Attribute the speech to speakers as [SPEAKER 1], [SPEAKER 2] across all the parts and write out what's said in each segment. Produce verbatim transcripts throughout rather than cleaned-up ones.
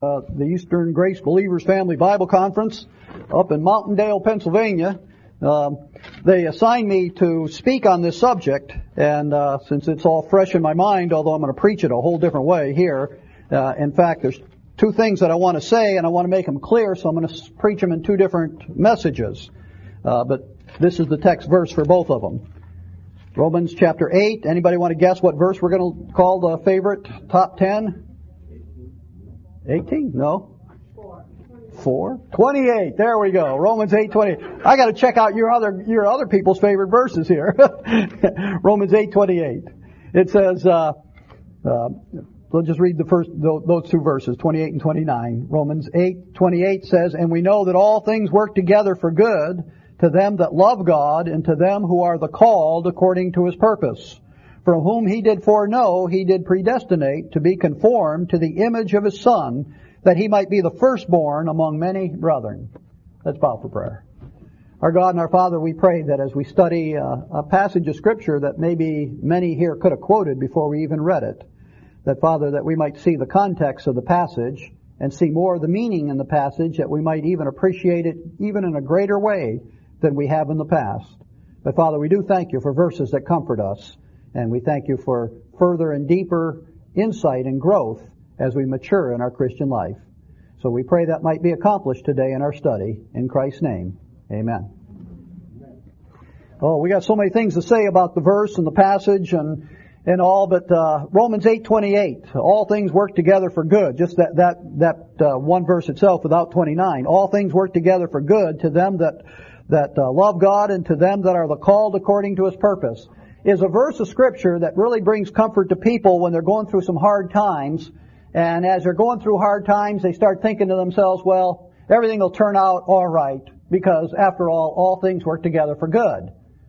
[SPEAKER 1] Uh, the Eastern Grace Believers Family Bible Conference up in Mountaindale, Pennsylvania. Um, they assigned me to speak on this subject, and uh, since it's all fresh in my mind, although I'm going to preach it a whole different way here, uh, in fact, there's two things that I want to say, and I want to make them clear, so I'm going to preach them in two different messages. Uh, but this is the text verse for both of them. Romans chapter eight. Anybody want to guess what verse we're going to call the favorite top ten? eighteen? No. Four. twenty-eight. There we go. Romans eight twenty-eight. I got to check out your other your other people's favorite verses here. Romans eight twenty-eight. It says, uh, uh, we'll just read the first those two verses, twenty-eight and twenty-nine. Romans eight twenty-eight says, "And we know that all things work together for good to them that love God, and to them who are the called according to His purpose. From whom He did foreknow, He did predestinate to be conformed to the image of His Son, that He might be the firstborn among many brethren." Let's bow for prayer. Our God and our Father, we pray that as we study uh, a passage of Scripture that maybe many here could have quoted before we even read it, that, Father, that we might see the context of the passage and see more of the meaning in the passage, that we might even appreciate it even in a greater way than we have in the past. But, Father, we do thank You for verses that comfort us. And we thank You for further and deeper insight and growth as we mature in our Christian life. So we pray that might be accomplished today in our study. In Christ's name, amen. Oh, we got so many things to say about the verse and the passage and and all, but uh, Romans eight twenty-eight, all things work together for good. Just that that that uh, one verse itself without twenty-nine. All things work together for good to them that that uh, love God and to them that are the called according to His purpose, is a verse of Scripture that really brings comfort to people when they're going through some hard times. And as they're going through hard times, they start thinking to themselves, well, everything will turn out all right, because after all, all things work together for good.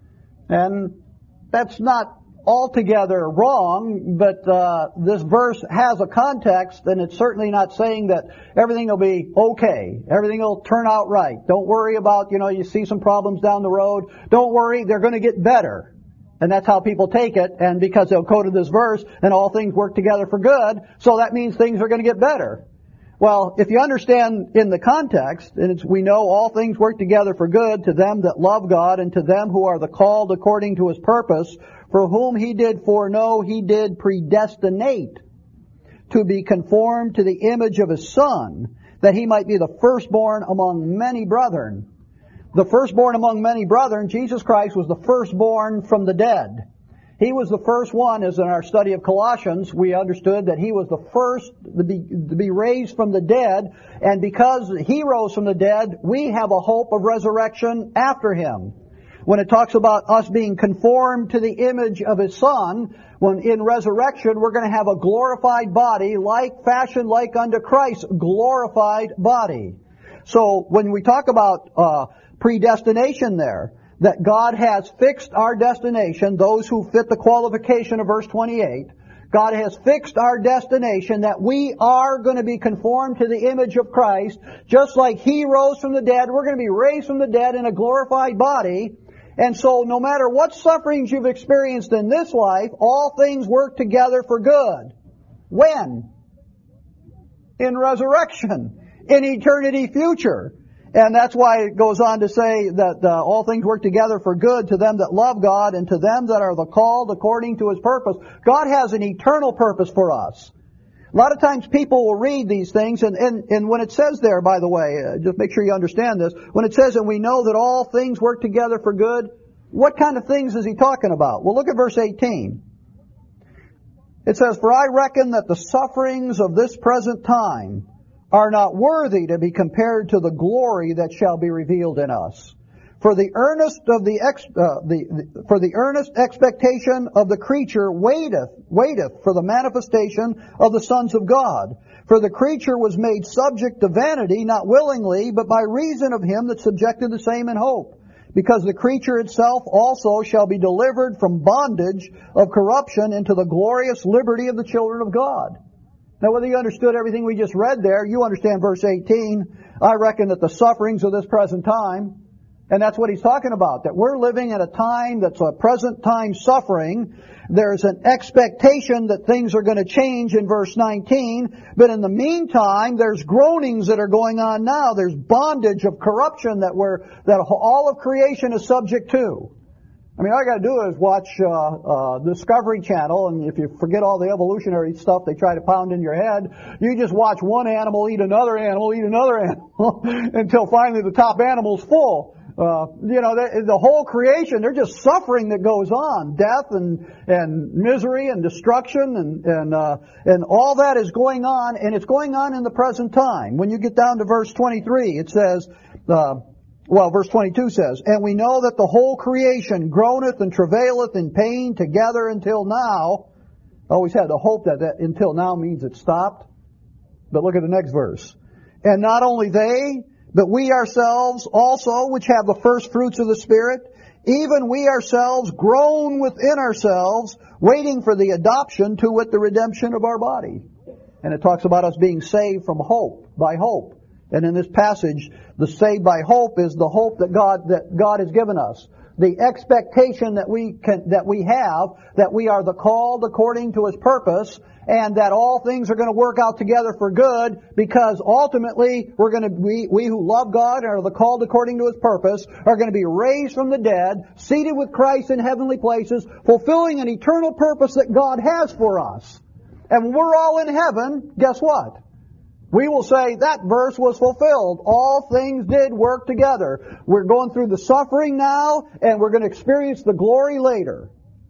[SPEAKER 1] And that's not altogether wrong, but uh, this verse has a context, and it's certainly not saying that everything will be okay. Everything will turn out right. Don't worry about, you know, you see some problems down the road. Don't worry, they're going to get better. And that's how people take it, and because they'll quote this verse, and all things work together for good, so that means things are going to get better. Well, if you understand in the context, and it's, we know all things work together for good to them that love God, and to them who are the called according to His purpose, for whom He did foreknow, He did predestinate to be conformed to the image of His Son, that He might be the firstborn among many brethren. The firstborn among many brethren, Jesus Christ was the firstborn from the dead. He was the first one, as in our study of Colossians, we understood that He was the first to be, to be raised from the dead, and because He rose from the dead, we have a hope of resurrection after Him. When it talks about us being conformed to the image of His Son, when in resurrection we're going to have a glorified body, like fashioned like unto Christ's glorified body. So when we talk about uh predestination there, that God has fixed our destination, those who fit the qualification of verse twenty-eight, God has fixed our destination that we are going to be conformed to the image of Christ, just like He rose from the dead, we're going to be raised from the dead in a glorified body. And so no matter what sufferings you've experienced in this life, all things work together for good. When? In resurrection. In eternity future. And that's why it goes on to say that uh, all things work together for good to them that love God and to them that are the called according to His purpose. God has an eternal purpose for us. A lot of times people will read these things, and, and, and when it says there, by the way, uh, just make sure you understand this, when it says, and we know that all things work together for good, what kind of things is He talking about? Well, look at verse eighteen. It says, "For I reckon that the sufferings of this present time are not worthy to be compared to the glory that shall be revealed in us. For the earnest of the, ex, uh, the, the for the earnest expectation of the creature waiteth waiteth for the manifestation of the sons of God. For the creature was made subject to vanity, not willingly, but by reason of Him that subjected the same in hope. Because the creature itself also shall be delivered from bondage of corruption into the glorious liberty of the children of God." Now, whether you understood everything we just read there, you understand verse eighteen. I reckon that the sufferings of this present time And that's what he's talking about, that we're living at a time that's a present time suffering. There's an expectation that things are going to change in verse nineteen, but in the meantime, there's groanings that are going on now. There's bondage of corruption that we're, that all of creation is subject to. I mean, all you got to do is watch uh, uh, Discovery Channel, and if you forget all the evolutionary stuff they try to pound in your head, you just watch one animal eat another animal, eat another animal, until finally the top animal's full. Uh, you know, the, the whole creation, they're just suffering that goes on, death and and misery and destruction, and and uh, and all that is going on, and it's going on in the present time. When you get down to verse twenty-three, it says. Uh, Well, verse twenty-two says, "And we know that the whole creation groaneth and travaileth in pain together until now." I always had the hope that, that until now means it stopped. But look at the next verse. "And not only they, but we ourselves also, which have the first fruits of the Spirit, even we ourselves groan within ourselves, waiting for the adoption, to wit, the redemption of our body." And it talks about us being saved from hope, by hope. And in this passage, the saved by hope is the hope that God that God has given us. The expectation that we can that we have that we are the called according to His purpose, and that all things are going to work out together for good, because ultimately we're going to we we who love God and are the called according to His purpose are going to be raised from the dead, seated with Christ in heavenly places, fulfilling an eternal purpose that God has for us. And when we're all in heaven, guess what? We will say that verse was fulfilled. All things did work together. We're going through the suffering now, and we're going to experience the glory later.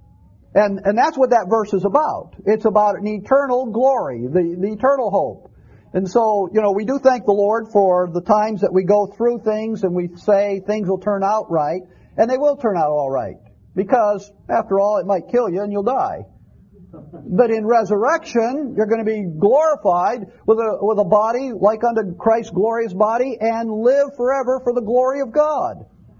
[SPEAKER 1] And and that's what that verse is about. It's about an eternal glory, the, the eternal hope. And so, you know, we do thank the Lord for the times that we go through things and we say things will turn out right, and they will turn out all right. Because, after all, it might kill you and you'll die. But in resurrection, you're going to be glorified with a with a body like unto Christ's glorious body, and live forever for the glory of God.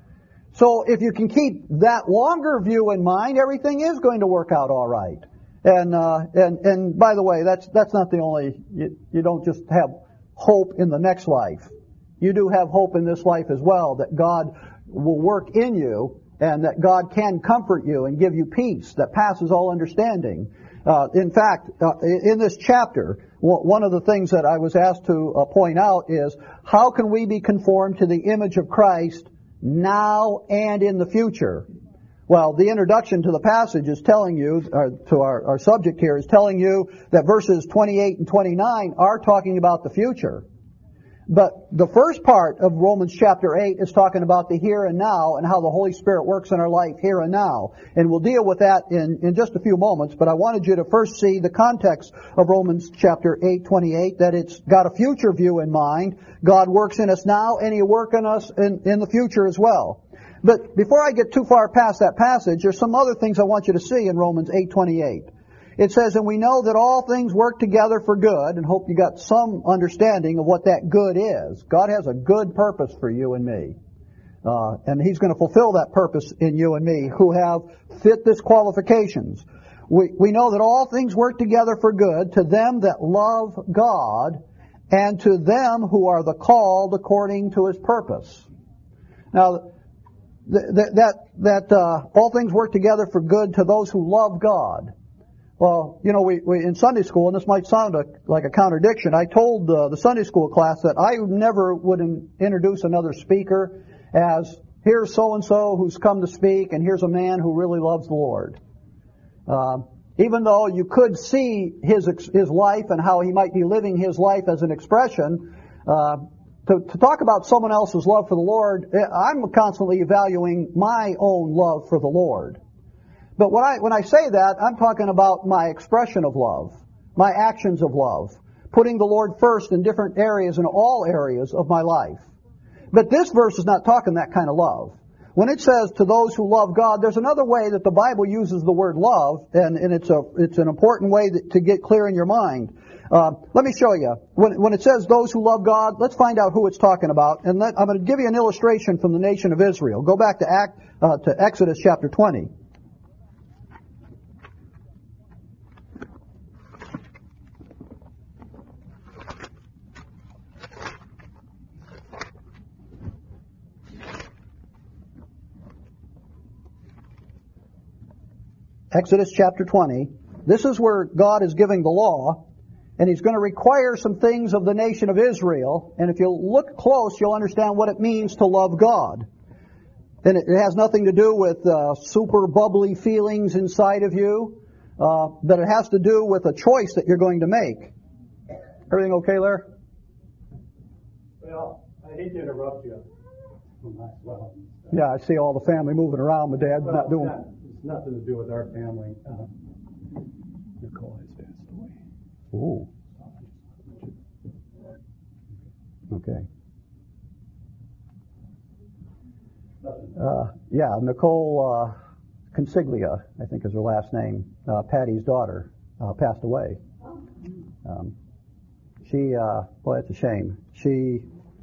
[SPEAKER 1] So if you can keep that longer view in mind, everything is going to work out all right. And uh, and and by the way, that's that's not the only. You, you don't just have hope in the next life. You do have hope in this life as well, that God will work in you, and that God can comfort you and give you peace that passes all understanding. Uh, in fact, uh, in this chapter, one of the things that I was asked to uh, point out is, how can we be conformed to the image of Christ now and in the future? Well, the introduction to the passage is telling you, or to our, our subject here, is telling you that verses twenty-eight and twenty-nine are talking about the future. But the first part of Romans chapter eight is talking about the here and now, and how the Holy Spirit works in our life here and now. And we'll deal with that in, in just a few moments, but I wanted you to first see the context of Romans chapter eight twenty-eight, that it's got a future view in mind. God works in us now, and He'll work in us in, in the future as well. But before I get too far past that passage, there's some other things I want you to see in Romans eight twenty-eight. It says, "And we know that all things work together for good," and hope you got some understanding of what that good is. God has a good purpose for you and me. Uh, and He's going to fulfill that purpose in you and me who have fit this qualifications. We, we know that all things work together for good to them that love God, and to them who are the called according to His purpose. Now, th- th- that, that uh, all things work together for good to those who love God. Well, you know, we, we in Sunday school, and this might sound a, like a contradiction, I told uh, the Sunday school class that I never would in, introduce another speaker as, here's so-and-so who's come to speak, and here's a man who really loves the Lord. Uh, even though you could see his his life and how he might be living his life as an expression, uh, to, to talk about someone else's love for the Lord, I'm constantly evaluating my own love for the Lord. But when I when I say that, I'm talking about my expression of love, my actions of love, putting the Lord first in different areas, in all areas of my life. But this verse is not talking that kind of love. When it says to those who love God, there's another way that the Bible uses the word love, and, and it's a it's an important way that, to get clear in your mind. Uh, let me show you. When, when it says those who love God, let's find out who it's talking about. And let, I'm going to give you an illustration from the nation of Israel. Go back to Act uh, to Exodus chapter twenty. Exodus chapter twenty. This is where God is giving the law, and He's going to require some things of the nation of Israel. And if you look close, you'll understand what it means to love God. And it has nothing to do with uh, super bubbly feelings inside of you, uh, but it has to do with a choice that you're going to make. Everything okay, Larry?
[SPEAKER 2] Well, I hate to interrupt you. Well,
[SPEAKER 1] yeah, I see all the family moving around, but Dad's
[SPEAKER 2] well,
[SPEAKER 1] not doing.
[SPEAKER 2] That, it's nothing to do with our family. Uh,
[SPEAKER 1] Nicole has passed away. Ooh. Okay. Uh, yeah, Nicole uh, Consiglia, I think is her last name, uh, Patty's daughter, uh, passed away. Um, she, uh, boy, it's a shame. She,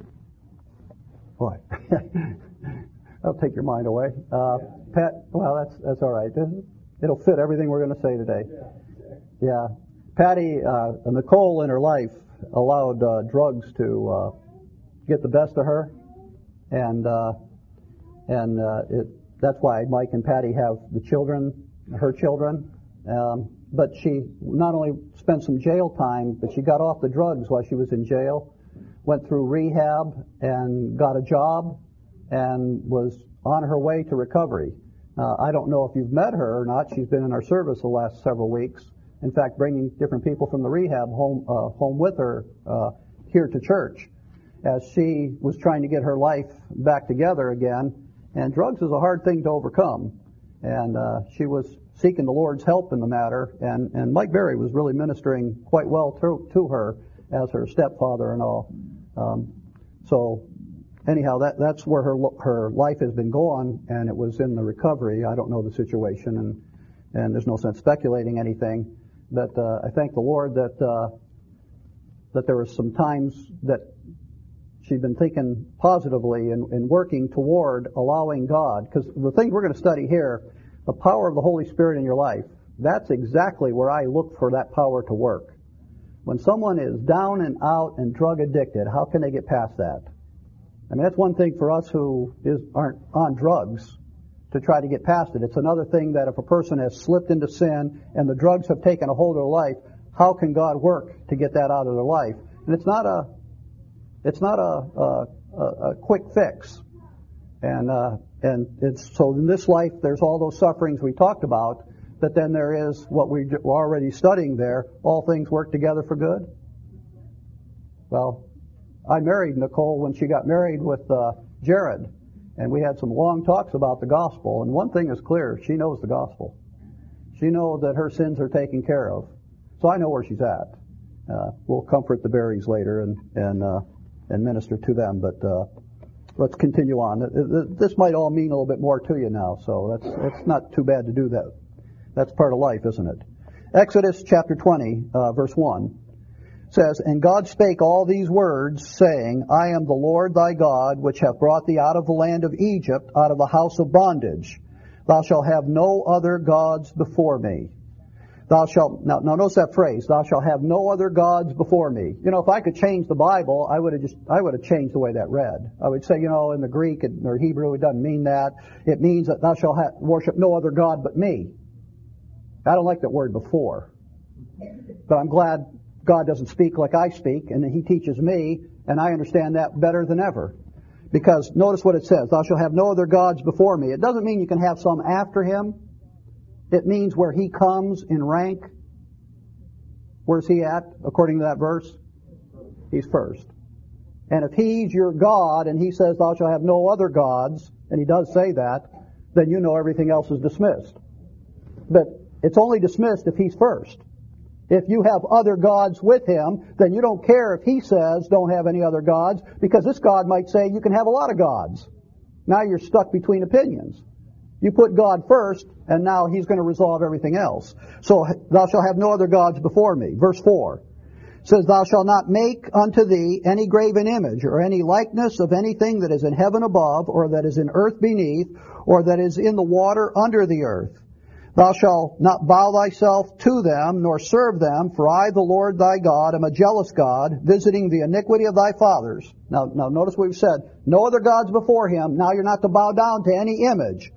[SPEAKER 1] boy, that'll take your mind away. Uh, Pat, well, that's that's all right. It'll fit everything we're going to say today. Yeah, Patty, uh, Nicole in her life allowed uh, drugs to uh, get the best of her, and uh, and uh, it, that's why Mike and Patty have the children, her children. Um, but she not only spent some jail time, but she got off the drugs while she was in jail, went through rehab, and got a job, and was on her way to recovery. Uh, I don't know if you've met her or not. She's been in our service the last several weeks. In fact, bringing different people from the rehab home uh, home with her uh, here to church, as she was trying to get her life back together again. And drugs is a hard thing to overcome. And uh, she was seeking the Lord's help in the matter. And, and Mike Berry was really ministering quite well to, to her as her stepfather and all. Um, so anyhow, that that's where her her life has been going, and it was in the recovery. I don't know the situation, and and there's no sense speculating anything. But uh, I thank the Lord that uh, that there were some times that she'd been thinking positively and, and working toward allowing God, because the things we're going to study here, the power of the Holy Spirit in your life, that's exactly where I look for that power to work. When someone is down and out and drug addicted, how can they get past that? I mean, that's one thing for us who is, aren't on drugs to try to get past it. It's another thing that if a person has slipped into sin and the drugs have taken a hold of their life, how can God work to get that out of their life? And it's not a, it's not a, a, a quick fix. And uh, and it's so in this life there's all those sufferings we talked about, but then there is what we were already studying there. All things work together for good. Well, I married Nicole when she got married with uh, Jared, and we had some long talks about the gospel. And one thing is clear: she knows the gospel. She knows that her sins are taken care of. So I know where she's at. Uh, we'll comfort the Berries later and and uh, and minister to them, but. Uh, Let's continue on. This might all mean a little bit more to you now, so that's that's not too bad to do that. That's part of life, isn't it? Exodus chapter twenty, uh, verse one says, "And God spake all these words, saying, I am the Lord thy God, which hath brought thee out of the land of Egypt, out of the house of bondage. Thou shalt have no other gods before me. Thou shalt," now, now notice that phrase, "thou shalt have no other gods before me." You know, if I could change the Bible, I would have just, I would have changed the way that read. I would say, you know, in the Greek or Hebrew, it doesn't mean that. It means that thou shalt have, worship no other God but me. I don't like that word before. But I'm glad God doesn't speak like I speak, and He teaches me, and I understand that better than ever. Because notice what it says, "Thou shalt have no other gods before me." It doesn't mean you can have some after Him. It means where He comes in rank. Where's He at, according to that verse? He's first. And if He's your God, and He says, "Thou shalt have no other gods," and He does say that, then you know everything else is dismissed. But it's only dismissed if He's first. If you have other gods with Him, then you don't care if He says, "Don't have any other gods," because this God might say, "You can have a lot of gods." Now you're stuck between opinions. You put God first, and now He's going to resolve everything else. So, "Thou shalt have no other gods before me." Verse four says, "Thou shalt not make unto thee any graven image, or any likeness of anything that is in heaven above, or that is in earth beneath, or that is in the water under the earth. Thou shalt not bow thyself to them, nor serve them, for I, the Lord thy God, am a jealous God, visiting the iniquity of thy fathers." Now, now notice what we've said. No other gods before Him. Now you're not to bow down to any image.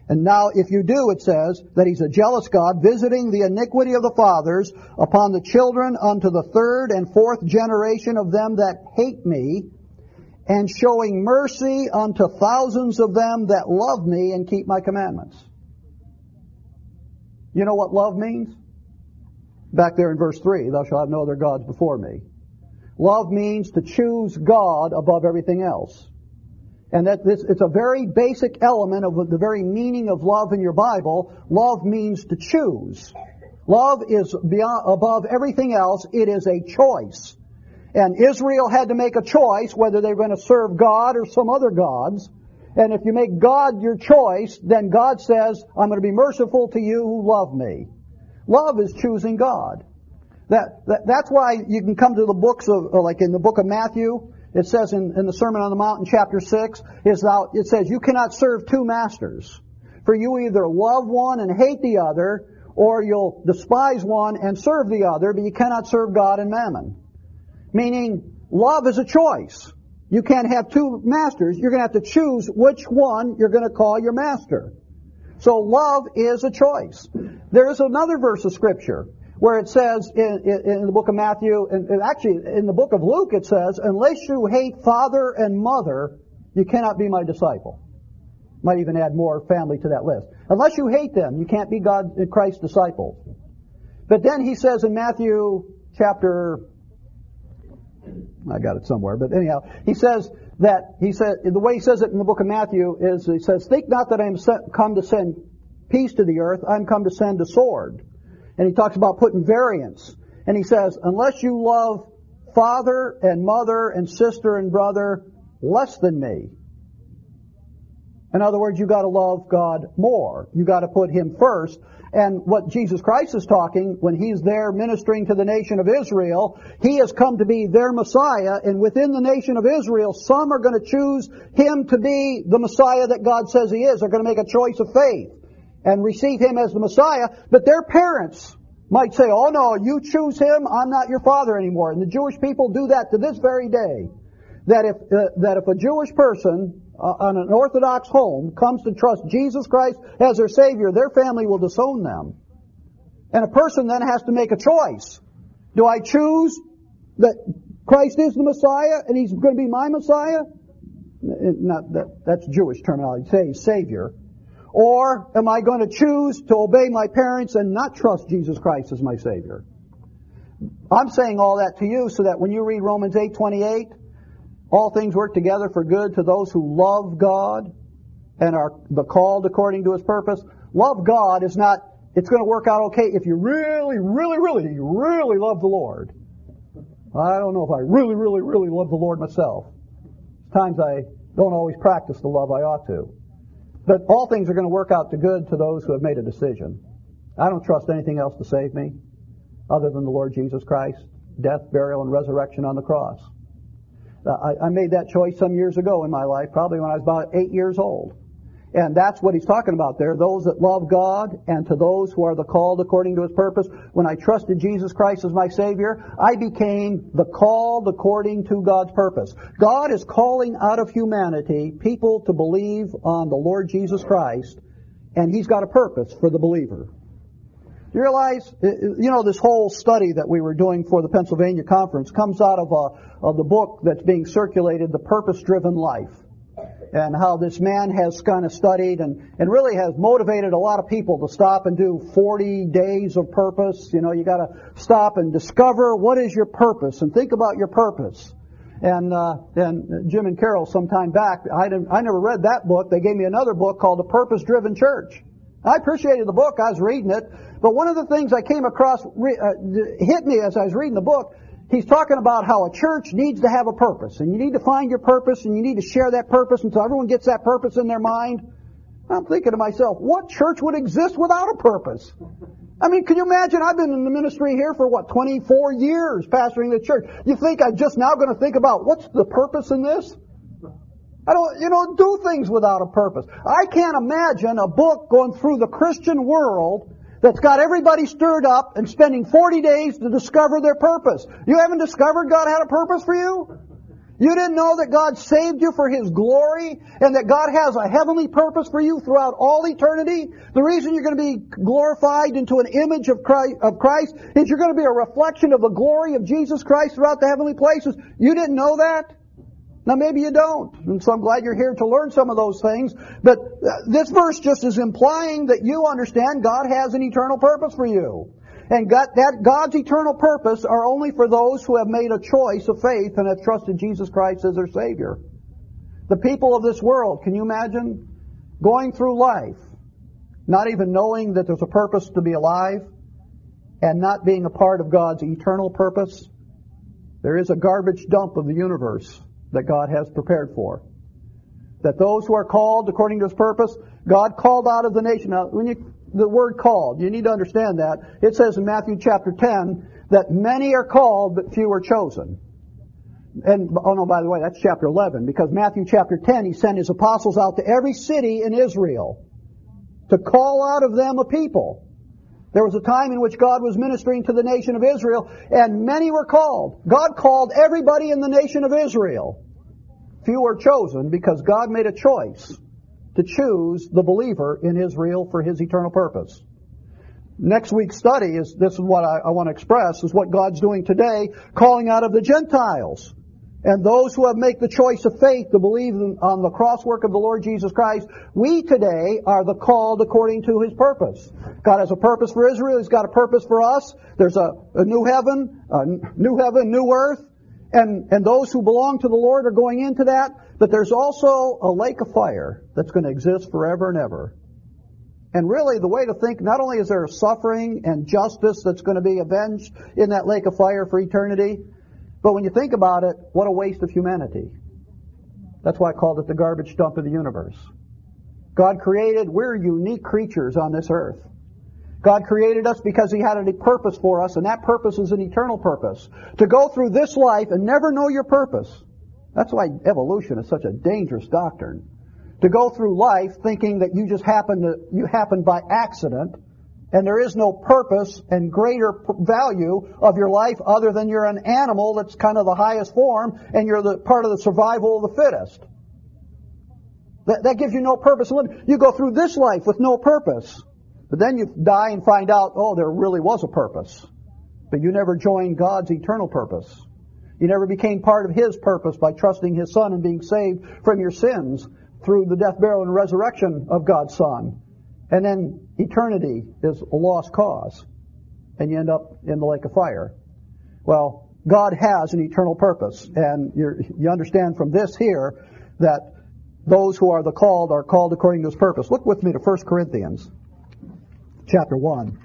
[SPEAKER 1] And now, if you do, it says that He's a jealous God, visiting the iniquity of the fathers upon the children unto the third and fourth generation of them that hate me, and showing mercy unto thousands of them that love me and keep my commandments. You know what love means? Back there in verse three, thou shalt have no other gods before me. Love means to choose God above everything else. And that this, it's a very basic element of the very meaning of love in your Bible. Love means to choose. Love is beyond, above everything else. It is a choice. And Israel had to make a choice whether they were going to serve God or some other gods. And if you make God your choice, then God says, I'm going to be merciful to you who love me. Love is choosing God. That, that that's why you can come to the books of, like in the book of Matthew, it says in, in the Sermon on the Mount in chapter six, is thou, it says you cannot serve two masters. For you either love one and hate the other, or you'll despise one and serve the other, but you cannot serve God and mammon. Meaning, love is a choice. You can't have two masters. You're going to have to choose which one you're going to call your master. So love is a choice. There is another verse of Scripture where it says in, in, in the book of Matthew, and, and actually in the book of Luke it says, unless you hate father and mother, you cannot be my disciple. Might even add more family to that list. Unless you hate them, you can't be God, Christ's disciple. But then he says in Matthew chapter, I got it somewhere, but anyhow, he says that, he said, the way he says it in the book of Matthew is, he says, think not that I am sent, come to send peace to the earth, I'm come to send a sword. And he talks about putting variance. And he says, unless you love father and mother and sister and brother less than me. In other words, you got to love God more. You got to put Him first. And what Jesus Christ is talking, when He's there ministering to the nation of Israel, He has come to be their Messiah, and within the nation of Israel, some are going to choose Him to be the Messiah that God says He is. They're going to make a choice of faith and receive Him as the Messiah, but their parents might say, oh no, you choose Him, I'm not your father anymore. And the Jewish people do that to this very day. That if, uh, that if a Jewish person uh, on an Orthodox home comes to trust Jesus Christ as their Savior, their family will disown them. And a person then has to make a choice. Do I choose that Christ is the Messiah and He's going to be my Messiah? Not that, that's Jewish terminology, say Savior. Or am I going to choose to obey my parents and not trust Jesus Christ as my Savior? I'm saying all that to you so that when you read Romans eight twenty-eight, all things work together for good to those who love God and are the called according to His purpose. Love God is not, it's going to work out okay if you really, really, really, really love the Lord. I don't know if I really, really, really love the Lord myself. Times I don't always practice the love I ought to. But all things are going to work out to good to those who have made a decision. I don't trust anything else to save me other than the Lord Jesus Christ, death, burial, and resurrection on the cross. Uh, I, I made that choice some years ago in my life, probably when I was about eight years old. And that's what he's talking about there, those that love God and to those who are the called according to His purpose. When I trusted Jesus Christ as my Savior, I became the called according to God's purpose. God is calling out of humanity people to believe on the Lord Jesus Christ, and He's got a purpose for the believer. You realize, you know, this whole study that we were doing for the Pennsylvania Conference comes out of, a, of the book that's being circulated, The Purpose-Driven Life. And how this man has kind of studied and, and really has motivated a lot of people to stop and do forty days of purpose. You know, you got to stop and discover what is your purpose and think about your purpose. And uh, and Jim and Carol some time back, I didn't, I never read that book. They gave me another book called The Purpose-Driven Church. I appreciated the book. I was reading it. But one of the things I came across re, uh, hit me as I was reading the book. He's talking about how a church needs to have a purpose, and you need to find your purpose, and you need to share that purpose until everyone gets that purpose in their mind. I'm thinking to myself, what church would exist without a purpose? I mean, can you imagine? I've been in the ministry here for, what, twenty-four years pastoring the church. You think I'm just now going to think about what's the purpose in this? I don't, you know, do things without a purpose. I can't imagine a book going through the Christian world that's got everybody stirred up and spending forty days to discover their purpose. You haven't discovered God had a purpose for you? You didn't know that God saved you for His glory and that God has a heavenly purpose for you throughout all eternity? The reason you're going to be glorified into an image of Christ, of Christ is you're going to be a reflection of the glory of Jesus Christ throughout the heavenly places. You didn't know that? Now maybe you don't, and so I'm glad you're here to learn some of those things. But this verse just is implying that you understand God has an eternal purpose for you. And God, that God's eternal purpose are only for those who have made a choice of faith and have trusted Jesus Christ as their Savior. The people of this world, can you imagine going through life not even knowing that there's a purpose to be alive and not being a part of God's eternal purpose? There is a garbage dump of the universe that God has prepared for. That those who are called according to His purpose, God called out of the nation. Now, when you the word called, you need to understand that. It says in Matthew chapter ten that many are called, but few are chosen. And, oh no, by the way, that's chapter eleven, because Matthew chapter ten, He sent His apostles out to every city in Israel to call out of them a people. There was a time in which God was ministering to the nation of Israel, and many were called. God called everybody in the nation of Israel. Few were chosen because God made a choice to choose the believer in Israel for His eternal purpose. Next week's study is, this is what I, I want to express, is what God's doing today, calling out of the Gentiles. And those who have made the choice of faith to believe in, on the cross work of the Lord Jesus Christ, we today are the called according to His purpose. God has a purpose for Israel. He's got a purpose for us. There's a, a new heaven, a new heaven, new earth. And, and those who belong to the Lord are going into that. But there's also a lake of fire that's going to exist forever and ever. And really, the way to think, not only is there suffering and justice that's going to be avenged in that lake of fire for eternity, but when you think about it, what a waste of humanity. That's why I called it the garbage dump of the universe. God created, we're unique creatures on this earth. God created us because He had a purpose for us, and that purpose is an eternal purpose. To go through this life and never know your purpose. That's why evolution is such a dangerous doctrine. To go through life thinking that you just happen to, you happen by accident, and there is no purpose and greater value of your life other than you're an animal that's kind of the highest form, and you're the part of the survival of the fittest. That, that gives you no purpose. You go through this life with no purpose. But then you die and find out, oh, there really was a purpose. But you never joined God's eternal purpose. You never became part of His purpose by trusting His Son and being saved from your sins through the death, burial, and resurrection of God's Son. And then eternity is a lost cause. And you end up in the lake of fire. Well, God has an eternal purpose. And you're, you understand from this here that those who are the called are called according to His purpose. Look with me to First Corinthians. Chapter one.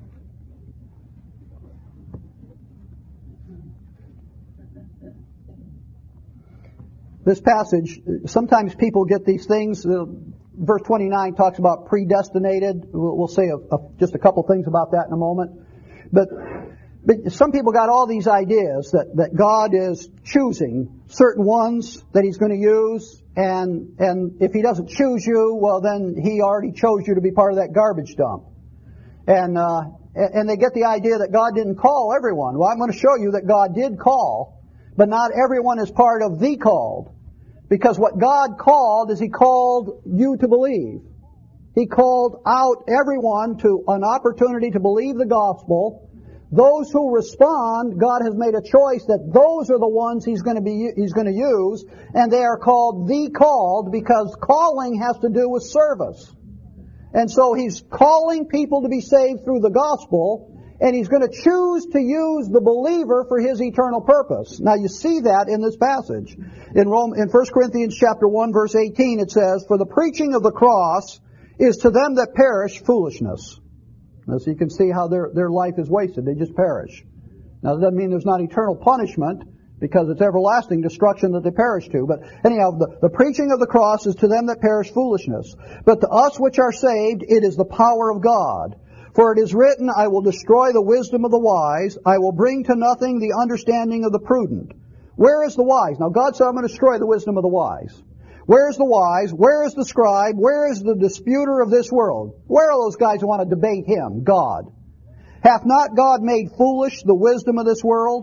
[SPEAKER 1] This passage, sometimes people get these things. Uh, verse twenty-nine talks about predestinated. We'll, we'll say a, a, just a couple things about that in a moment. But, but some people got all these ideas that, that God is choosing certain ones that He's going to use, and and if He doesn't choose you, well then He already chose you to be part of that garbage dump. And uh, and they get the idea that God didn't call everyone. Well, I'm going to show you that God did call, but not everyone is part of the called. Because what God called is He called you to believe. He called out everyone to an opportunity to believe the gospel. Those who respond, God has made a choice that those are the ones He's going to be He's going to use, and they are called the called because calling has to do with service. And so He's calling people to be saved through the gospel, and He's going to choose to use the believer for His eternal purpose. Now you see that in this passage. In Rome, in First Corinthians chapter one, verse eighteen, it says, "For the preaching of the cross is to them that perish foolishness." Now so you can see how their, their life is wasted. They just perish. Now that doesn't mean there's not eternal punishment, because it's everlasting destruction that they perish to. But anyhow, the, the preaching of the cross is to them that perish foolishness. But to us which are saved, it is the power of God. For it is written, I will destroy the wisdom of the wise. I will bring to nothing the understanding of the prudent. Where is the wise? Now God said, I'm going to destroy the wisdom of the wise. Where is the wise? Where is the scribe? Where is the disputer of this world? Where are those guys who want to debate Him, God? Hath not God made foolish the wisdom of this world?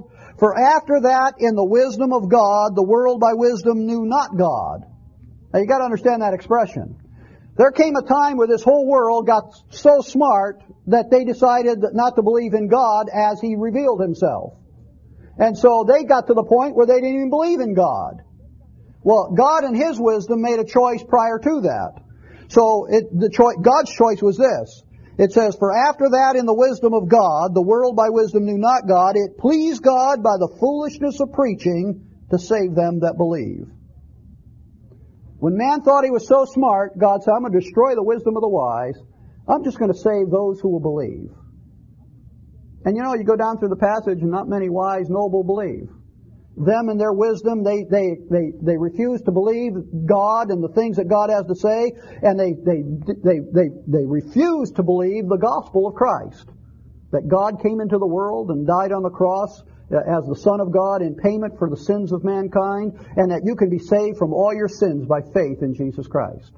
[SPEAKER 1] For after that, in the wisdom of God, the world by wisdom knew not God. Now you got to understand that expression. There came a time where this whole world got so smart that they decided not to believe in God as He revealed Himself. And so they got to the point where they didn't even believe in God. Well, God in His wisdom made a choice prior to that. So it, the choice, God's choice was this. It says, for after that in the wisdom of God, the world by wisdom knew not God, it pleased God by the foolishness of preaching to save them that believe. When man thought he was so smart, God said, I'm going to destroy the wisdom of the wise. I'm just going to save those who will believe. And you know, you go down through the passage and not many wise, noble believe. Them and their wisdom, they, they, they, they refuse to believe God and the things that God has to say, and they, they, they, they, they refuse to believe the gospel of Christ. That God came into the world and died on the cross as the Son of God in payment for the sins of mankind, and that you can be saved from all your sins by faith in Jesus Christ.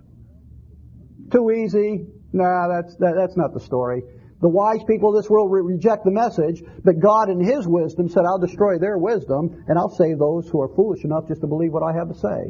[SPEAKER 1] Too easy? Nah, that's, that, that's not the story. The wise people of this world re- reject the message, but God in His wisdom said, I'll destroy their wisdom, and I'll save those who are foolish enough just to believe what I have to say.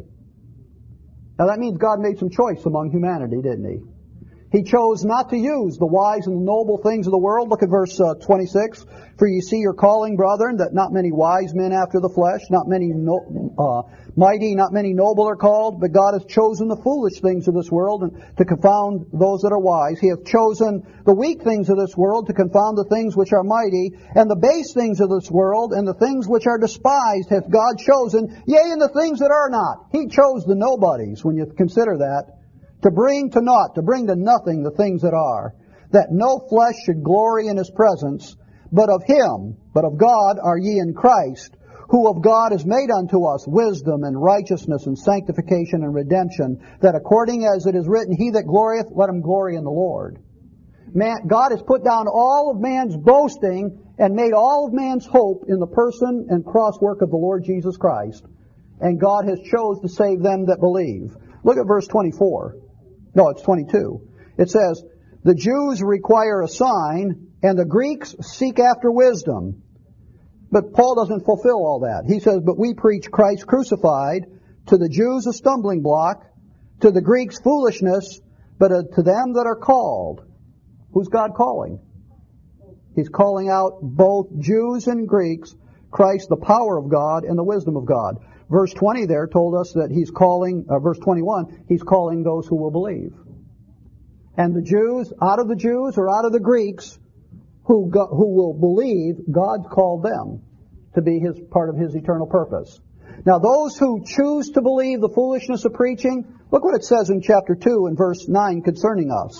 [SPEAKER 1] Now that means God made some choice among humanity, didn't He? He chose not to use the wise and noble things of the world. Look at verse uh, twenty-six. For you see your calling, brethren, that not many wise men after the flesh, not many no, uh, mighty, not many noble are called, but God has chosen the foolish things of this world and to confound those that are wise. He hath chosen the weak things of this world to confound the things which are mighty, and the base things of this world, and the things which are despised hath God chosen, yea, and the things that are not. He chose the nobodies, when you consider that, to bring to naught, to bring to nothing the things that are, that no flesh should glory in His presence, but of Him, but of God are ye in Christ, who of God is made unto us wisdom and righteousness and sanctification and redemption, that according as it is written, He that glorieth, let him glory in the Lord. Man, God has put down all of man's boasting and made all of man's hope in the person and cross work of the Lord Jesus Christ. And God has chose to save them that believe. Look at verse twenty-four. No, it's twenty-two. It says, the Jews require a sign, and the Greeks seek after wisdom. But Paul doesn't fulfill all that. He says, but we preach Christ crucified, to the Jews a stumbling block, to the Greeks foolishness, but uh, to them that are called. Who's God calling? He's calling out both Jews and Greeks, Christ the power of God and the wisdom of God. Verse twenty there told us that He's calling, uh, verse twenty-one, He's calling those who will believe. And the Jews, out of the Jews or out of the Greeks, who go, who will believe, God called them to be His part of His eternal purpose. Now those who choose to believe the foolishness of preaching, look what it says in chapter two and verse nine concerning us.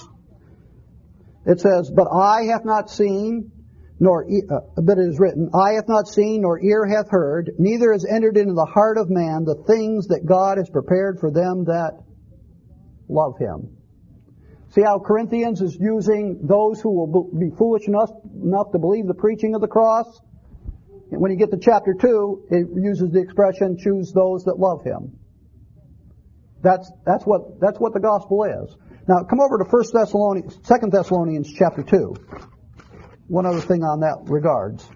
[SPEAKER 1] It says, but eye hath not seen, nor uh, but it is written, eye hath not seen, nor ear hath heard, neither has entered into the heart of man the things that God has prepared for them that love Him. See how Corinthians is using those who will be foolish enough, enough to believe the preaching of the cross? And when you get to chapter two, it uses the expression, choose those that love Him. That's, that's what, that's what the gospel is. Now, come over to First Thessalonians, Second Thessalonians chapter two. One other thing on that regards.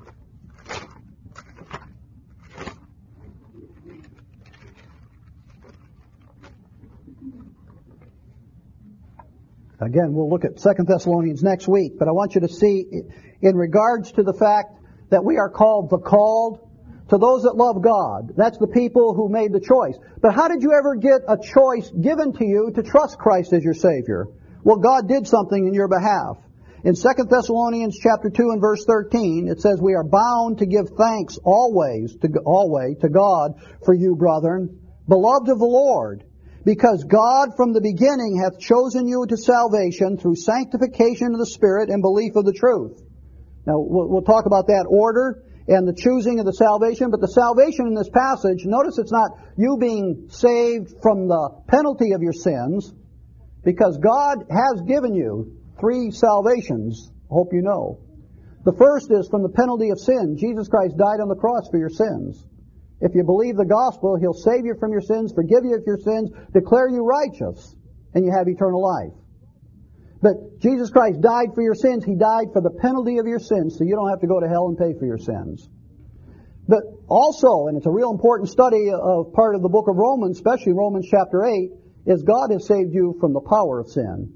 [SPEAKER 1] Again, we'll look at Second Thessalonians next week, but I want you to see, in regards to the fact that we are called the called, to those that love God. That's the people who made the choice. But how did you ever get a choice given to you to trust Christ as your Savior? Well, God did something in your behalf. In Second Thessalonians chapter two and verse thirteen, it says, we are bound to give thanks always to, always to God for you, brethren, beloved of the Lord, because God from the beginning hath chosen you to salvation through sanctification of the Spirit and belief of the truth. Now, we'll, we'll talk about that order and the choosing of the salvation, but the salvation in this passage, notice it's not you being saved from the penalty of your sins, because God has given you three salvations, hope you know. The first is from the penalty of sin. Jesus Christ died on the cross for your sins. If you believe the gospel, He'll save you from your sins, forgive you of your sins, declare you righteous, and you have eternal life. But Jesus Christ died for your sins. He died for the penalty of your sins, so you don't have to go to hell and pay for your sins. But also, and it's a real important study of part of the book of Romans, especially Romans chapter eight, is God has saved you from the power of sin.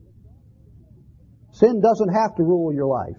[SPEAKER 1] Sin doesn't have to rule your life.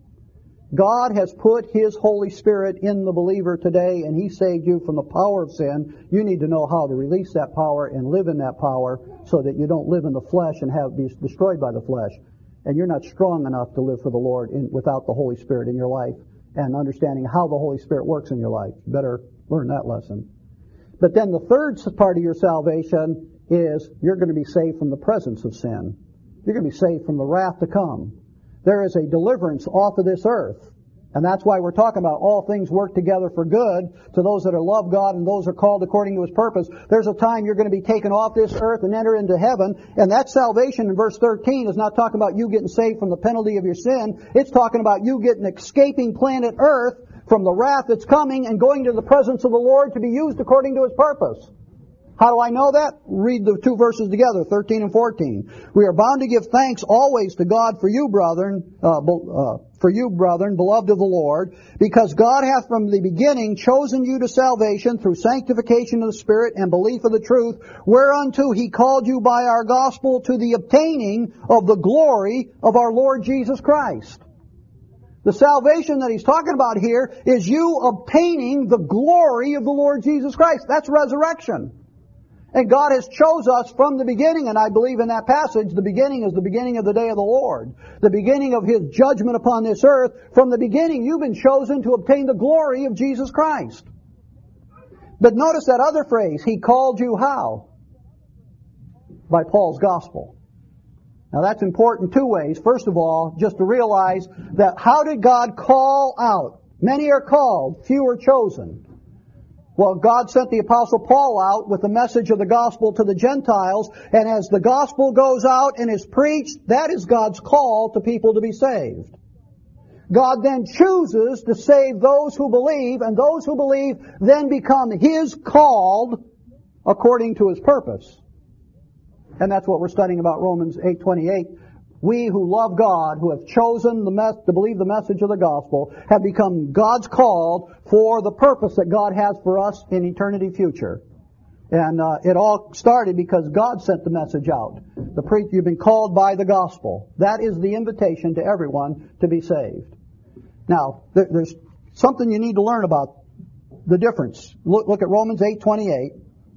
[SPEAKER 1] God has put His Holy Spirit in the believer today, and He saved you from the power of sin. You need to know how to release that power and live in that power so that you don't live in the flesh and have be destroyed by the flesh. And you're not strong enough to live for the Lord in, without the Holy Spirit in your life and understanding how the Holy Spirit works in your life. You better learn that lesson. But then the third part of your salvation is you're going to be saved from the presence of sin. You're going to be saved from the wrath to come. There is a deliverance off of this earth. And that's why we're talking about all things work together for good to those that are love God and those are called according to His purpose. There's a time you're going to be taken off this earth and enter into heaven. And that salvation in verse thirteen is not talking about you getting saved from the penalty of your sin. It's talking about you getting escaping planet earth from the wrath that's coming and going to the presence of the Lord to be used according to His purpose. How do I know that? Read the two verses together, thirteen and fourteen. We are bound to give thanks always to God for you, brethren, uh, uh, for you, brethren, beloved of the Lord, because God hath from the beginning chosen you to salvation through sanctification of the Spirit and belief of the truth, whereunto He called you by our gospel to the obtaining of the glory of our Lord Jesus Christ. The salvation that he's talking about here is you obtaining the glory of the Lord Jesus Christ. That's resurrection. And God has chose us from the beginning, and I believe in that passage, the beginning is the beginning of the day of the Lord. The beginning of His judgment upon this earth. From the beginning, you've been chosen to obtain the glory of Jesus Christ. But notice that other phrase, He called you how? By Paul's gospel. Now that's important two ways. First of all, just to realize that how did God call out? Many are called, few are chosen. Well, God sent the Apostle Paul out with the message of the gospel to the Gentiles, and as the gospel goes out and is preached, that is God's call to people to be saved. God then chooses to save those who believe, and those who believe then become His called according to His purpose. And that's what we're studying about Romans eight twenty-eight. We who love God, who have chosen the mes- to believe the message of the gospel, have become God's called for the purpose that God has for us in eternity future. And uh, it all started because God sent the message out. The pre- you've been called by the gospel. That is the invitation to everyone to be saved. Now, there, there's something you need to learn about the difference. Look, look at Romans eight twenty-eight.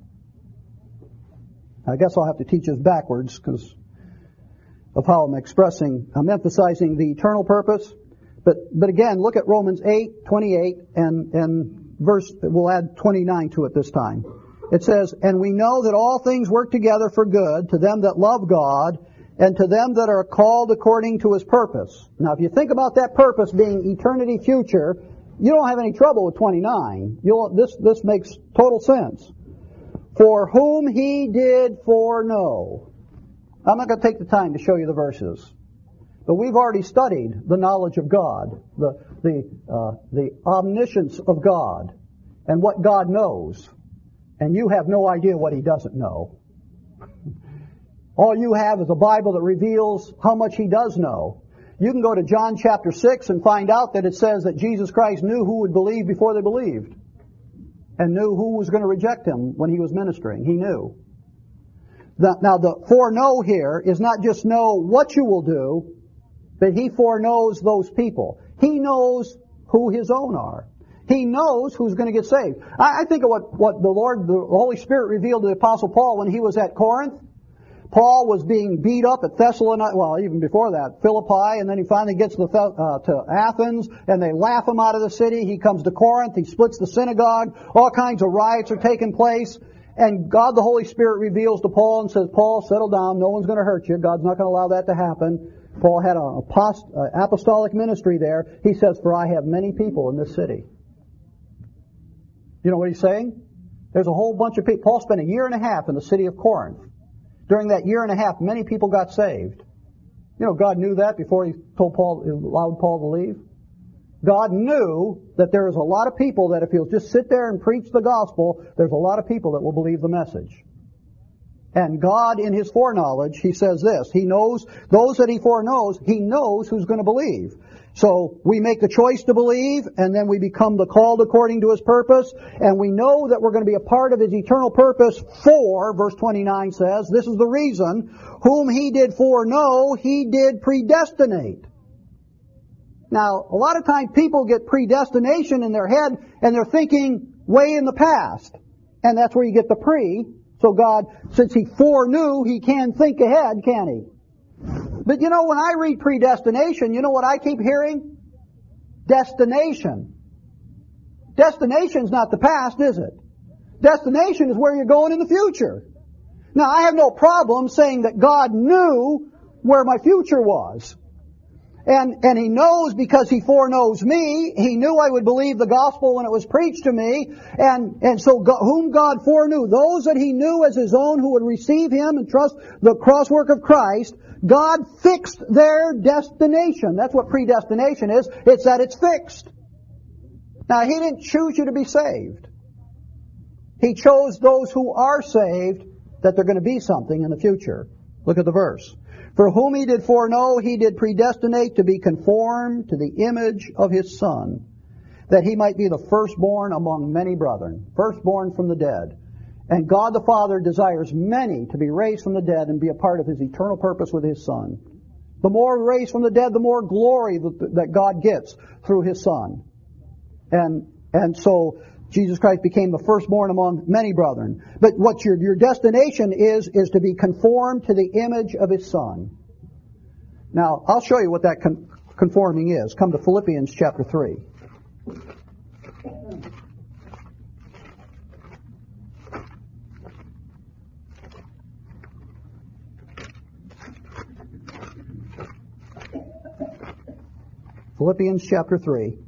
[SPEAKER 1] I guess I'll have to teach this backwards because of how I'm expressing, I'm emphasizing the eternal purpose. But but again, look at Romans eight twenty-eight and and verse. We'll add twenty-nine to it this time. It says, "And we know that all things work together for good to them that love God, and to them that are called according to His purpose." Now, if you think about that purpose being eternity future, you don't have any trouble with twenty-nine. You'll this this makes total sense. For whom He did foreknow. I'm not going to take the time to show you the verses, but we've already studied the knowledge of God, the the uh, the omniscience of God, and what God knows, and you have no idea what He doesn't know. All you have is a Bible that reveals how much He does know. You can go to John chapter six and find out that it says that Jesus Christ knew who would believe before they believed, and knew who was going to reject Him when He was ministering. He knew. Now, the foreknow here is not just know what you will do, but He foreknows those people. He knows who His own are. He knows who's going to get saved. I, I think of what, what the Lord, the Holy Spirit revealed to the Apostle Paul when he was at Corinth. Paul was being beat up at Thessalonica, well, even before that, Philippi, and then he finally gets to, uh, to Athens, and they laugh him out of the city. He comes to Corinth, he splits the synagogue, all kinds of riots are taking place. And God, the Holy Spirit, reveals to Paul and says, Paul, settle down. No one's going to hurt you. God's not going to allow that to happen. Paul had an apost- uh, apostolic ministry there. He says, for I have many people in this city. You know what he's saying? There's a whole bunch of people. Paul spent a year and a half in the city of Corinth. During that year and a half, many people got saved. You know, God knew that before He told Paul, allowed Paul to leave. God knew that there is a lot of people that if He'll just sit there and preach the gospel, there's a lot of people that will believe the message. And God, in His foreknowledge, He says this. He knows, those that He foreknows, He knows who's going to believe. So we make the choice to believe, and then we become the called according to His purpose, and we know that we're going to be a part of His eternal purpose for, verse twenty-nine says, this is the reason, whom He did foreknow, He did predestinate. Now, a lot of times people get predestination in their head, and they're thinking way in the past. And that's where you get the pre. So God, since He foreknew, He can think ahead, can He? But you know, when I read predestination, you know what I keep hearing? Destination. Destination's not the past, is it? Destination is where you're going in the future. Now, I have no problem saying that God knew where my future was. And, and He knows because He foreknows me. He knew I would believe the gospel when it was preached to me. And, and so God, whom God foreknew, those that He knew as His own who would receive Him and trust the crosswork of Christ, God fixed their destination. That's what predestination is. It's that it's fixed. Now, He didn't choose you to be saved. He chose those who are saved that they're going to be something in the future. Look at the verse. For whom He did foreknow, He did predestinate to be conformed to the image of His Son, that He might be the firstborn among many brethren, firstborn from the dead. And God the Father desires many to be raised from the dead and be a part of His eternal purpose with His Son. The more raised from the dead, the more glory that God gets through His Son. And, and so Jesus Christ became the firstborn among many brethren. But what your, your destination is, is to be conformed to the image of His Son. Now, I'll show you what that con- conforming is. Come to Philippians chapter three. Philippians chapter three.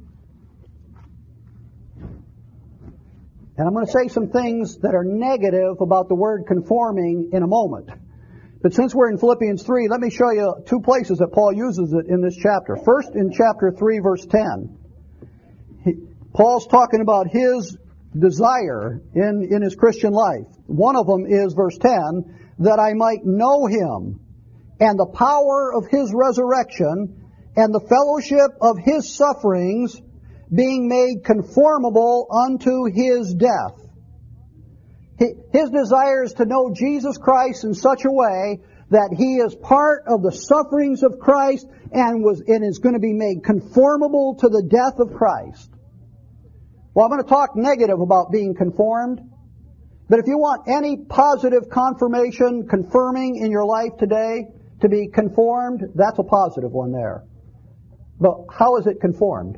[SPEAKER 1] And I'm going to say some things that are negative about the word conforming in a moment. But since we're in Philippians three, let me show you two places that Paul uses it in this chapter. First, in chapter three, verse ten. He, Paul's talking about his desire in, in his Christian life. One of them is, verse ten, that I might know Him and the power of His resurrection and the fellowship of His sufferings, being made conformable unto His death. His desire is to know Jesus Christ in such a way that He is part of the sufferings of Christ and was and is going to be made conformable to the death of Christ. Well, I'm going to talk negative about being conformed, but if you want any positive confirmation, confirming in your life today to be conformed, that's a positive one there. But how is it conformed?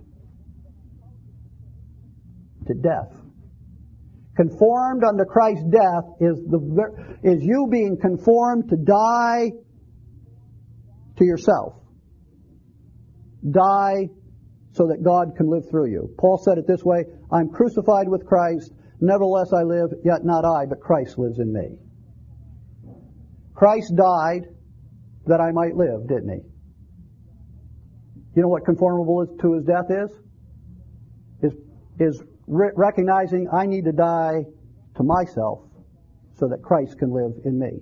[SPEAKER 1] To death. Conformed unto Christ's death is the is you being conformed to die to yourself. Die so that God can live through you. Paul said it this way, I'm crucified with Christ, nevertheless I live, yet not I, but Christ lives in me. Christ died that I might live, didn't He? You know what conformable to His death is? Is, is re- recognizing I need to die to myself so that Christ can live in me.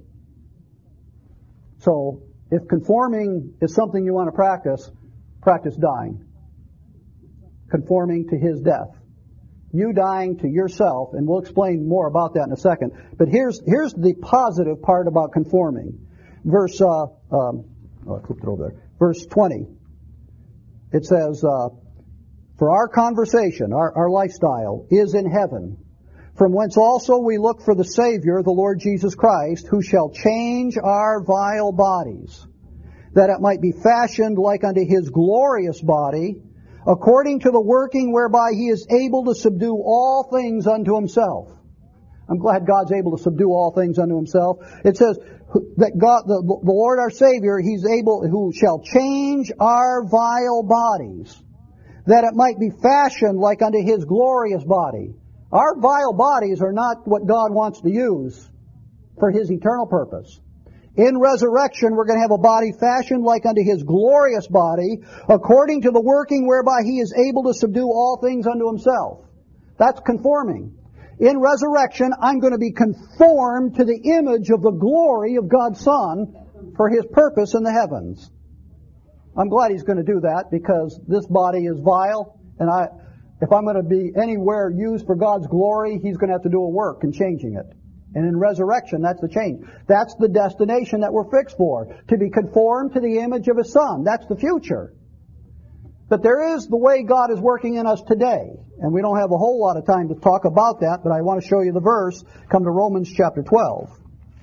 [SPEAKER 1] So, if conforming is something you want to practice, practice dying. Conforming to His death. You dying to yourself, and we'll explain more about that in a second. But here's here's the positive part about conforming. Verse, uh, um, oh, I flipped it over there. Verse twenty. It says, uh, for our conversation, our, our lifestyle, is in heaven, from whence also we look for the Savior, the Lord Jesus Christ, who shall change our vile bodies, that it might be fashioned like unto His glorious body, according to the working whereby He is able to subdue all things unto Himself. I'm glad God's able to subdue all things unto Himself. It says that God, the, the Lord our Savior, He's able, who shall change our vile bodies, that it might be fashioned like unto His glorious body. Our vile bodies are not what God wants to use for His eternal purpose. In resurrection, we're going to have a body fashioned like unto His glorious body, according to the working whereby He is able to subdue all things unto Himself. That's conforming. In resurrection, I'm going to be conformed to the image of the glory of God's Son for His purpose in the heavens. I'm glad He's going to do that because this body is vile, and I, if I'm going to be anywhere used for God's glory, He's going to have to do a work in changing it. And in resurrection, that's the change. That's the destination that we're fixed for, to be conformed to the image of His Son. That's the future. But there is the way God is working in us today. And we don't have a whole lot of time to talk about that, but I want to show you the verse. Come to Romans chapter twelve.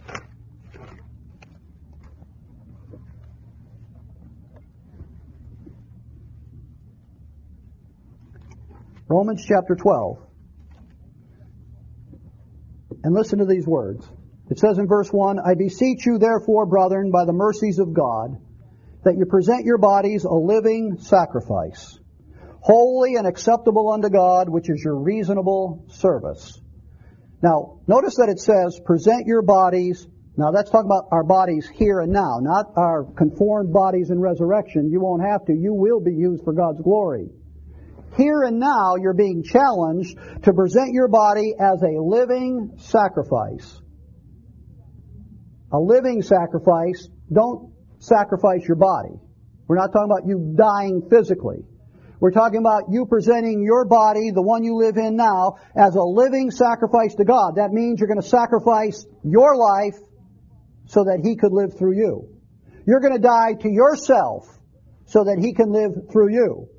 [SPEAKER 1] Romans chapter twelve. And listen to these words. It says in verse one, I beseech you therefore, brethren, by the mercies of God, that you present your bodies a living sacrifice, holy and acceptable unto God, which is your reasonable service. Now, notice that it says, present your bodies. Now, that's talking about our bodies here and now, not our conformed bodies in resurrection. You won't have to. You will be used for God's glory. Here and now, you're being challenged to present your body as a living sacrifice. A living sacrifice. Don't sacrifice your body. We're not talking about you dying physically. We're talking about you presenting your body, the one you live in now, as a living sacrifice to God. That means you're going to sacrifice your life so that He could live through you. You're going to die to yourself so that He can live through you.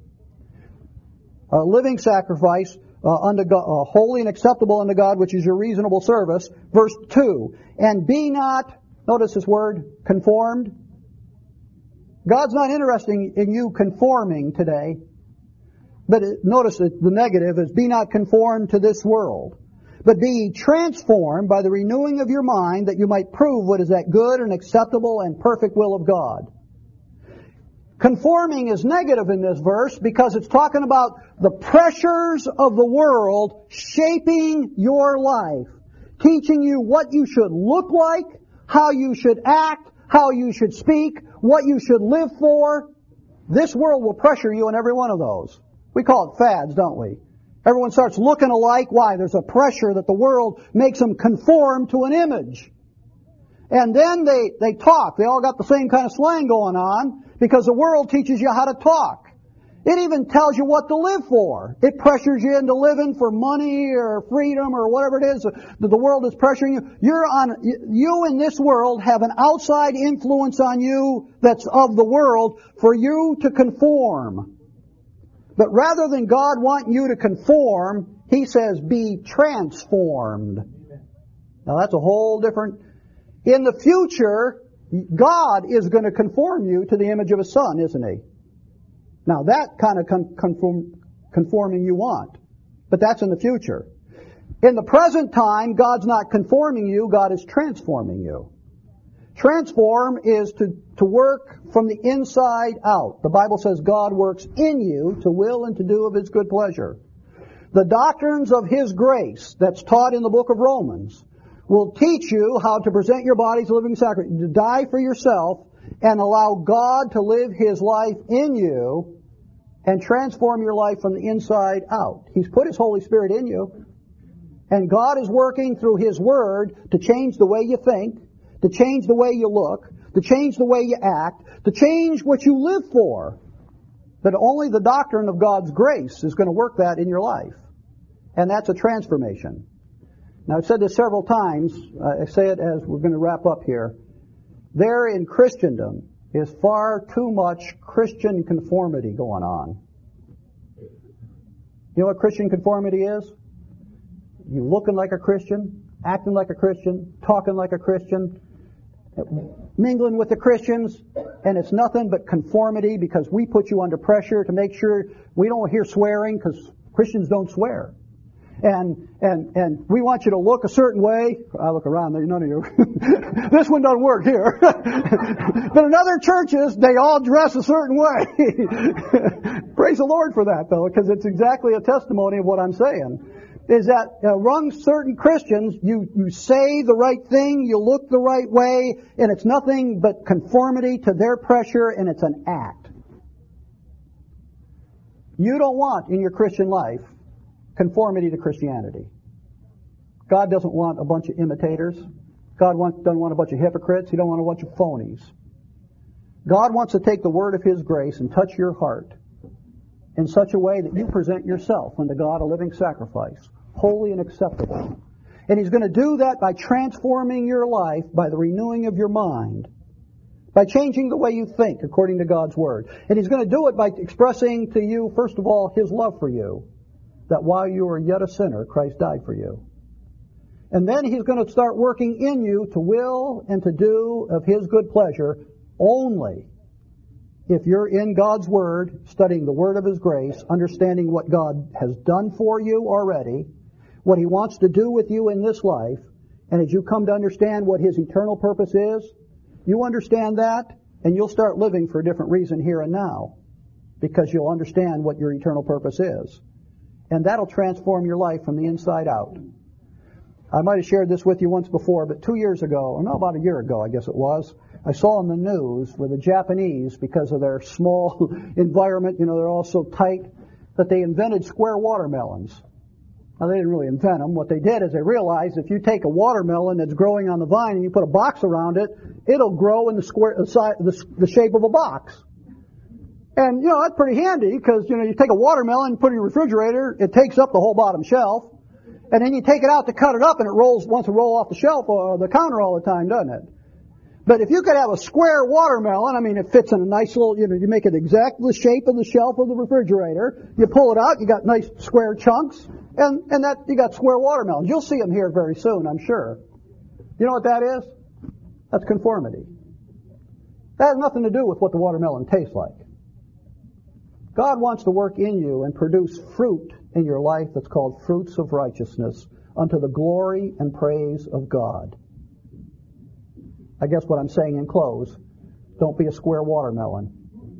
[SPEAKER 1] A living sacrifice uh, unto God, uh, holy and acceptable unto God, which is your reasonable service. Verse two, and be not, notice this word, conformed. God's not interested in you conforming today. But it, notice that the negative is, be not conformed to this world, but be ye transformed by the renewing of your mind, that you might prove what is that good and acceptable and perfect will of God. Conforming is negative in this verse because it's talking about the pressures of the world shaping your life, teaching you what you should look like, how you should act, how you should speak, what you should live for. This world will pressure you in every one of those. We call it fads, don't we? Everyone starts looking alike. Why? There's a pressure that the world makes them conform to an image. And then they, they talk. They all got the same kind of slang going on because the world teaches you how to talk. It even tells you what to live for. It pressures you into living for money or freedom or whatever it is that the world is pressuring you. You're on, you in this world have an outside influence on you that's of the world for you to conform. But rather than God wanting you to conform, He says, be transformed. Now that's a whole different... In the future, God is going to conform you to the image of His Son, isn't He? Now that kind of con- conform, conforming you want. But that's in the future. In the present time, God's not conforming you, God is transforming you. Transform is to, to work from the inside out. The Bible says God works in you to will and to do of His good pleasure. The doctrines of His grace that's taught in the book of Romans will teach you how to present your bodies a living sacrifice, to die for yourself and allow God to live His life in you and transform your life from the inside out. He's put His Holy Spirit in you, and God is working through His Word to change the way you think, to change the way you look, to change the way you act, to change what you live for. But only the doctrine of God's grace is going to work that in your life. And that's a transformation. Now, I've said this several times. Uh, I say it as we're going to wrap up here. There in Christendom is far too much Christian conformity going on. You know what Christian conformity is? You looking like a Christian, acting like a Christian, talking like a Christian, mingling with the Christians, and it's nothing but conformity because we put you under pressure to make sure we don't hear swearing because Christians don't swear. And, and, and we want you to look a certain way. I look around, there, none of you. This one doesn't work here. But in other churches, they all dress a certain way. Praise the Lord for that, though, because it's exactly a testimony of what I'm saying. Is that uh, among certain Christians, you, you say the right thing, you look the right way, and it's nothing but conformity to their pressure, and it's an act. You don't want in your Christian life conformity to Christianity. God doesn't want a bunch of imitators. God wants, doesn't want a bunch of hypocrites. He don't want a bunch of phonies. God wants to take the word of His grace and touch your heart in such a way that you present yourself unto God a living sacrifice, holy and acceptable. And He's going to do that by transforming your life by the renewing of your mind, by changing the way you think according to God's Word. And He's going to do it by expressing to you, first of all, His love for you, that while you were yet a sinner, Christ died for you. And then He's going to start working in you to will and to do of His good pleasure only if you're in God's Word, studying the Word of His grace, understanding what God has done for you already, what He wants to do with you in this life, and as you come to understand what His eternal purpose is, you understand that, and you'll start living for a different reason here and now, because you'll understand what your eternal purpose is. And that'll transform your life from the inside out. I might have shared this with you once before, but two years ago, or no, about a year ago, I guess it was, I saw in the news where the Japanese, because of their small environment, you know, they're all so tight, that they invented square watermelons. Now, they didn't really invent them. What they did is they realized if you take a watermelon that's growing on the vine and you put a box around it, it'll grow in the square, the, size, the, the shape of a box. And, you know, that's pretty handy because, you know, you take a watermelon, put it in your refrigerator, it takes up the whole bottom shelf, and then you take it out to cut it up and it rolls, wants to roll off the shelf or the counter all the time, doesn't it? But if you could have a square watermelon, I mean, it fits in a nice little, you know, you make it exactly the shape of the shelf of the refrigerator. You pull it out, you got nice square chunks, and, and that, you got square watermelons. You'll see them here very soon, I'm sure. You know what that is? That's conformity. That has nothing to do with what the watermelon tastes like. God wants to work in you and produce fruit in your life that's called fruits of righteousness unto the glory and praise of God. I guess what I'm saying in close, don't be a square watermelon.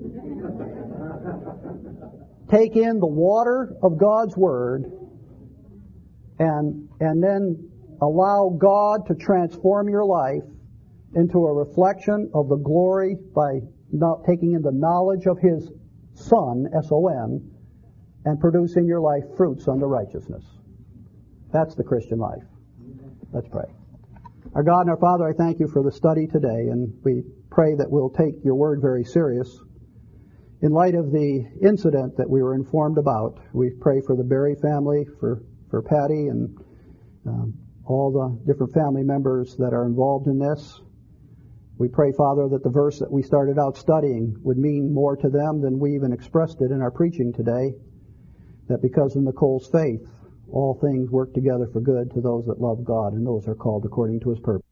[SPEAKER 1] Take in the water of God's Word and, and then allow God to transform your life into a reflection of the glory by not taking in the knowledge of His Son, S O N, and produce in your life fruits unto righteousness. That's the Christian life. Let's pray. Our God and our Father, I thank You for the study today, and we pray that we'll take Your Word very serious. In light of the incident that we were informed about, we pray for the Berry family, for, for Patty, and um, all the different family members that are involved in this. We pray, Father, that the verse that we started out studying would mean more to them than we even expressed it in our preaching today, that because of Nicole's faith, all things work together for good to those that love God, and those are called according to His purpose.